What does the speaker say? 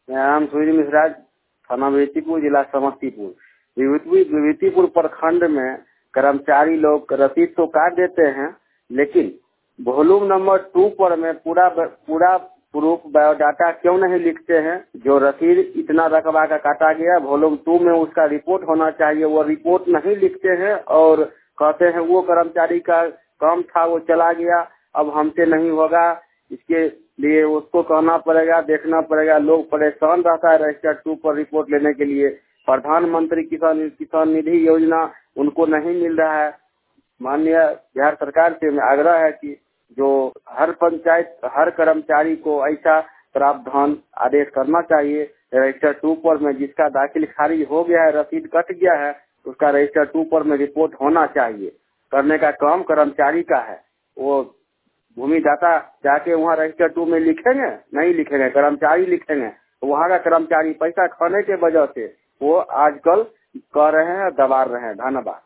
मेरा नाम सूर्य मिश्रा, थाना विभूतिपुर, जिला समस्तीपुर। विभूतिपुर प्रखंड में कर्मचारी लोग रसीद तो काट देते हैं, लेकिन वॉल्यूम नंबर 2 पर में पूरा प्रूफ बायोडाटा क्यों नहीं लिखते हैं। जो रसीद इतना रकबा का काटा गया, वॉल्यूम 2 में उसका रिपोर्ट होना चाहिए, वो रिपोर्ट नहीं लिखते हैं और कहते हैं वो कर्मचारी का काम था वो चला गया, अब हमसे नहीं होगा। इसके लिए उसको कहना पड़ेगा, देखना पड़ेगा। लोग परेशान रहता है रजिस्टर 2 पर रिपोर्ट लेने के लिए। प्रधानमंत्री किसान निधि योजना उनको नहीं मिल रहा है। माननीय बिहार सरकार से मैं आग्रह है कि जो हर पंचायत, हर कर्मचारी को ऐसा प्रावधान आदेश करना चाहिए रजिस्टर 2 पर में, जिसका दाखिल खारिज हो गया है, रसीद कट गया है, उसका रजिस्टर 2 पर में रिपोर्ट होना चाहिए। करने का काम कर्मचारी का है। वो भूमिदाता जाके वहाँ रजिस्टर 2 में लिखेंगे नहीं लिखेंगे, कर्मचारी लिखेंगे। वहाँ का कर्मचारी पैसा खाने के वजह से वो आजकल कह रहे हैं, दबा रहे हैं। धन्यवाद।